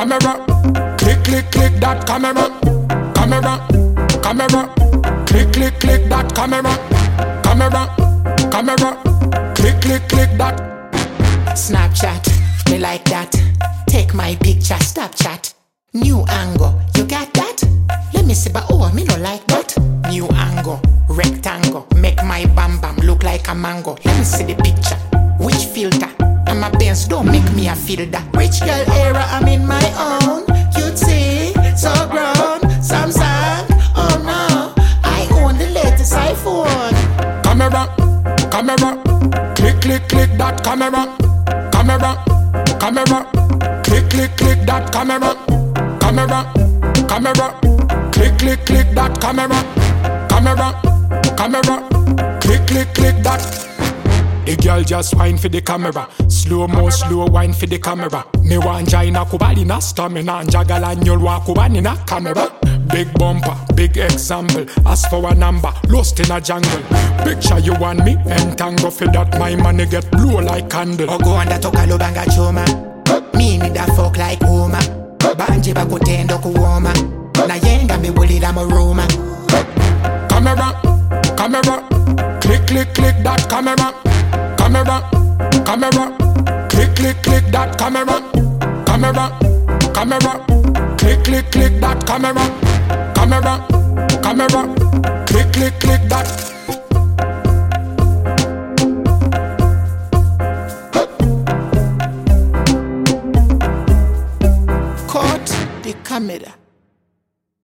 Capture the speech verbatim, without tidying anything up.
camera. Click, click, click that camera. Camera, camera. Click, click, click that camera. Camera, camera. Click, click, click that. Snapchat, me like that. Take my picture, Snapchat. New angle, you got that? Let me see, but oh, me no like that. New angle, rectangle, make my bam bam look like a mango. Let me see the picture. Which filter? And my pants don't make me a filter. Rich girl era, I'm in my own. You'd see, so grown, Samsung. Oh no, I own the latest iPhone. Camera, camera. Click, click, click that camera. Camera, camera. Click, click, click that camera. Camera, camera. Click, click, click that camera. Camera, camera. Click, click, click that. The girl just whine for the camera. Slow mo, slow whine for the camera. Me want Jaina kubali na stamina. Njagala nyolwa kubani na camera. Big bumper, big example. Ask for a number, lost in a jungle. Picture you want me, entangle for that. My money get blue like candle. Ogo anda toka lubanga choma. Me need a fuck like Homer. Banje bakutendo kuwoma. Na yenga me bulira mu Roma. Camera, camera. Click, click, click that camera. Camera, camera. Click, click, click that camera. Camera, camera. Click, click, click that camera. Camera, camera. Click, click, click that. Caught the camera.